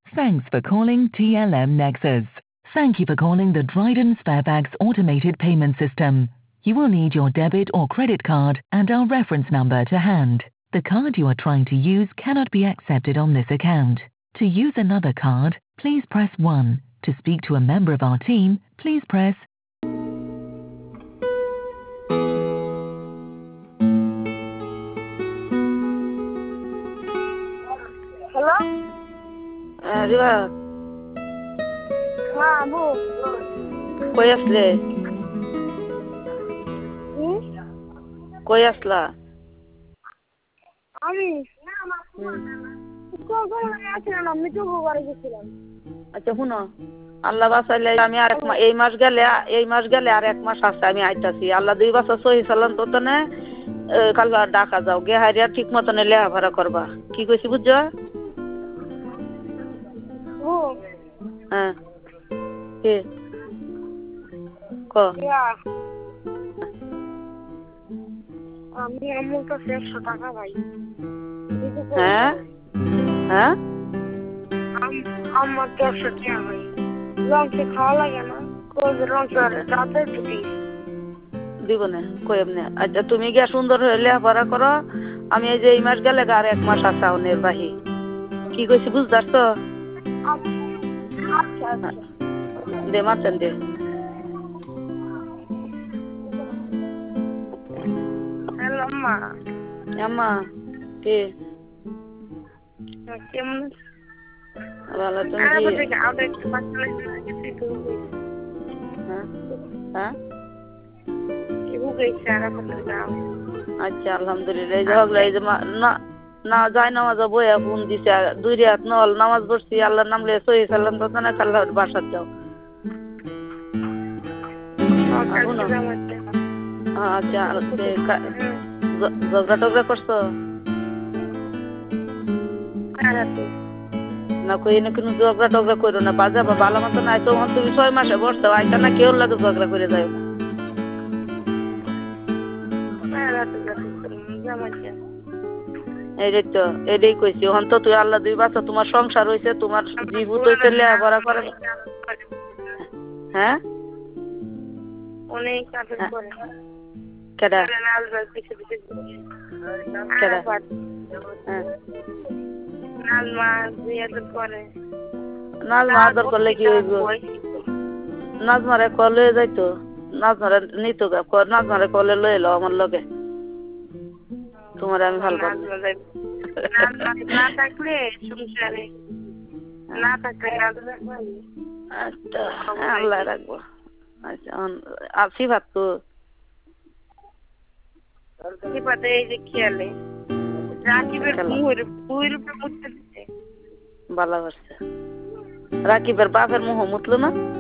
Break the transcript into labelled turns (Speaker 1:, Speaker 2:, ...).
Speaker 1: Thanks for calling TLM Nexus. Thank you for calling the Dryden Sparebags automated payment system. You will need your debit or credit card and our reference number to hand. The card you are trying to use cannot be accepted on this account. To use another card, please press 1. To speak to a member of our team, please press.
Speaker 2: Hello?
Speaker 3: রিবা
Speaker 2: হ্যাঁ বল।
Speaker 3: কই আসলে
Speaker 2: হুম?
Speaker 3: কই আসলা
Speaker 2: আমি
Speaker 3: হুম।
Speaker 2: আমি তো ঘরে গেছিলাম।
Speaker 3: আচ্ছা শুনো আল্লাহ বাঁচাইলে আমি আর এই মাস গেলে আর 1 মাস আছে আমি আইতাছি আল্লাহ 2 বছর সহি সালাম তো তনে কাল ডাকা যাও গে হারিয়া ঠিক মতন লেখাপড়া করবা কি কইছি বুঝছো
Speaker 2: ও
Speaker 3: হ্যাঁ কি ক
Speaker 2: আমি আমার কাছে 100 টাকা পাই।
Speaker 3: হ্যাঁ হ্যাঁ
Speaker 2: আমার 100 টাকা পাই। লঞ্চে খাওয়া লাগে না লঞ্চের রাতে ছুটি
Speaker 3: দিব না কই এমনি আচ্ছা তুমি গিয়া সুন্দর হয়ে লেখাপড়া করো আমি এই যে এই মাস গেলে আর 1 মাস আছে অনের বাহি কি কইছি বুঝতে পারছো
Speaker 2: আচ্ছা আচ্ছা
Speaker 3: দে মাছেন দে
Speaker 2: হ্যালো মা
Speaker 3: আম্মা কে
Speaker 2: কেমন
Speaker 3: ভালো তুমি কি হ্যাঁ আচ্ছা আলহামদুলিল্লাহ এই যে হগলা এই যে না না যাই নামাজ বইয়া ফোন দিছে 2 রাত নল নামাজ পড়ছি আল্লাহর নাম লয়ে সহি সালাম তো না কাল্লা বাসাত যাও আচ্ছা ঝগড়া টগড়া করছো না কই না কোনো ঝগড়া টগড়া করো না বাজাবা ভালো মতো নাই তো তুমি 6 মাসে বসছো আইতা না কেউ লাগে ঝগড়া করে যাও না এটাই কইছি হন তো তুই আল্লাহ 2 বছর তোমার সংসার হইছে তোমার জীবত হইতে লেখাপড়া করে হ্যাঁ
Speaker 2: অনেক আদর করে
Speaker 3: কেডা কেডা
Speaker 2: নাজমা আদর করে
Speaker 3: নাজমা আদর করলে কি হইব নাজমারে কলে যাইতো নাজমারে নিত নাজমারে কলে লয়ে এলো আমার লগে তোমার আমি ভালো পাবো
Speaker 2: না থাকলে সংসারে না থাকলে
Speaker 3: আচ্ছা আল্লাহ রাখবো আচ্ছা আসি ভাত তো
Speaker 2: সিপাতে এই যে খেয়ালে রাকিবের মুহের বইয়ের উপরে মুছতে দিতে
Speaker 3: ভালো করছে রাকিবের বাপের মুহ মুতলো না